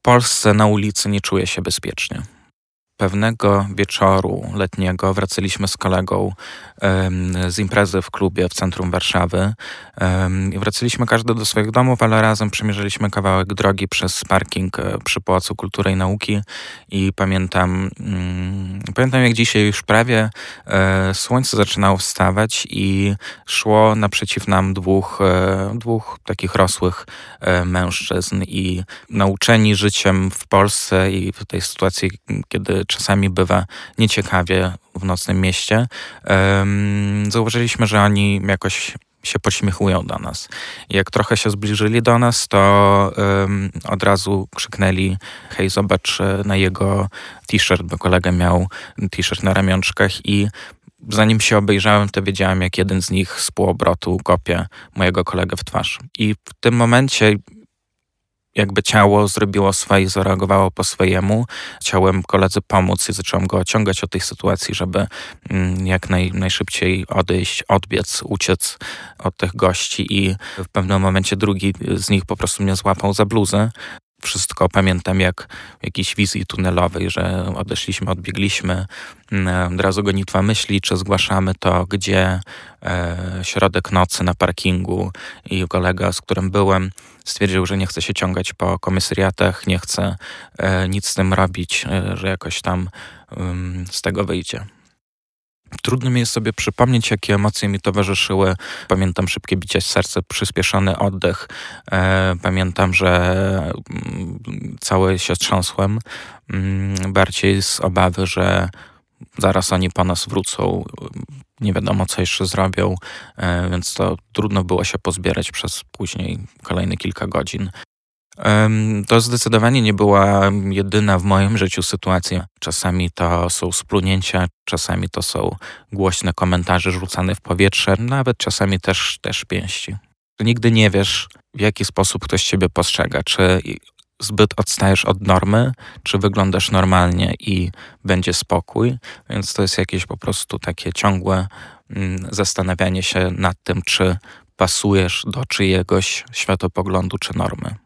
Polsce na ulicy nie czuję się bezpiecznie. Pewnego wieczoru letniego wracaliśmy z kolegą z imprezy w klubie w centrum Warszawy. I wracaliśmy każdy do swoich domów, ale razem przemierzyliśmy kawałek drogi przez parking przy Pałacu Kultury i Nauki i pamiętam jak dzisiaj już prawie słońce zaczynało wstawać i szło naprzeciw nam dwóch takich rosłych mężczyzn i nauczeni życiem w Polsce i w tej sytuacji, kiedy czasami bywa nieciekawie w nocnym mieście, zauważyliśmy, że oni jakoś się pośmiechują do nas. I jak trochę się zbliżyli do nas, to od razu krzyknęli: hej, zobacz na jego t-shirt, bo kolega miał t-shirt na ramionczkach i zanim się obejrzałem, to wiedziałem, jak jeden z nich z półobrotu kopie mojego kolegę w twarz. I w tym momencie jakby ciało zrobiło swoje, zareagowało po swojemu. Chciałem koledze pomóc i zacząłem go ociągać od tej sytuacji, żeby jak najszybciej odejść, odbiec, uciec od tych gości i w pewnym momencie drugi z nich po prostu mnie złapał za bluzę. Wszystko pamiętam jak w jakiejś wizji tunelowej, że odeszliśmy, odbiegliśmy. Od razu gonitwa myśli, czy zgłaszamy to, gdzie środek nocy na parkingu i kolega, z którym byłem, stwierdził, że nie chce się ciągać po komisariatach, nie chce nic z tym robić, że jakoś tam z tego wyjdzie. Trudno mi jest sobie przypomnieć, jakie emocje mi towarzyszyły. Pamiętam szybkie bicie serca, przyspieszony oddech. Pamiętam, że cały się trząsłem. Bardziej z obawy, że zaraz oni po nas wrócą. Nie wiadomo, co jeszcze zrobią, więc to trudno było się pozbierać przez później kolejne kilka godzin. To zdecydowanie nie była jedyna w moim życiu sytuacja. Czasami to są splunięcia, czasami to są głośne komentarze rzucane w powietrze, nawet czasami też pięści. Nigdy nie wiesz, w jaki sposób ktoś ciebie postrzega. Czy zbyt odstajesz od normy, czy wyglądasz normalnie i będzie spokój. Więc to jest jakieś po prostu takie ciągłe zastanawianie się nad tym, czy pasujesz do czyjegoś światopoglądu czy normy.